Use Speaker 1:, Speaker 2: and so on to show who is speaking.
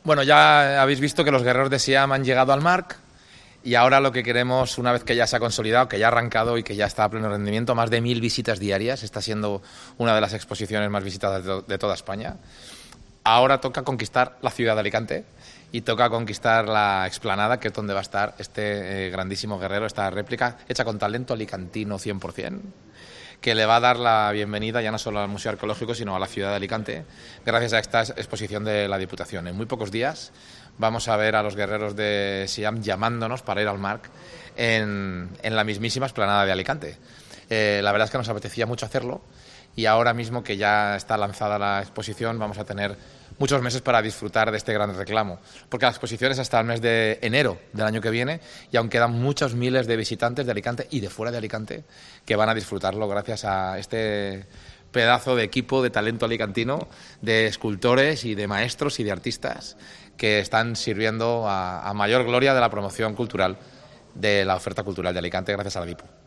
Speaker 1: Bueno, ya habéis visto que los guerreros de Siam han llegado al Marc y ahora lo que queremos, una vez que ya se ha consolidado, que ya ha arrancado y que ya está a pleno rendimiento, más de 1000 visitas diarias, está siendo una de las exposiciones más visitadas de toda España. Ahora toca conquistar la ciudad de Alicante y toca conquistar la explanada, que es donde va a estar este grandísimo guerrero, esta réplica hecha con talento alicantino 100%, que le va a dar la bienvenida ya no solo al Museo Arqueológico, sino a la ciudad de Alicante, gracias a esta exposición de la Diputación. En muy pocos días vamos a ver a los guerreros de Siam llamándonos para ir al Marc en la mismísima explanada de Alicante. La verdad es que nos apetecía mucho hacerlo y ahora mismo que ya está lanzada la exposición vamos a tener muchos meses para disfrutar de este gran reclamo, porque la exposición es hasta el mes de enero del año que viene y aún quedan muchos miles de visitantes de Alicante y de fuera de Alicante que van a disfrutarlo gracias a este pedazo de equipo de talento alicantino, de escultores y de maestros y de artistas que están sirviendo a mayor gloria de la promoción cultural de la oferta cultural de Alicante gracias a la DIPU.